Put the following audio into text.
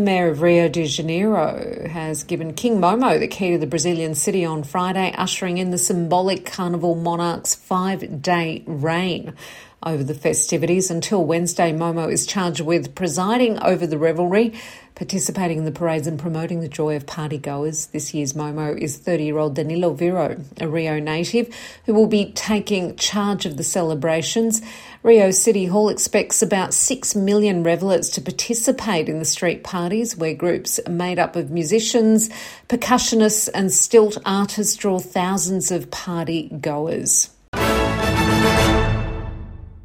Mayor of Rio de Janeiro has given King Momo the key to the Brazilian city on Friday, ushering in the symbolic Carnival monarch's 5-day reign over the festivities. Until Wednesday, Momo is charged with presiding over the revelry, participating in the parades and promoting the joy of partygoers. This year's Momo is 30-year-old Danilo Viro, a Rio native, who will be taking charge of the celebrations. Rio City Hall expects about 6 million revellers to participate in the street parties, where groups made up of musicians, percussionists and stilt artists draw thousands of party goers.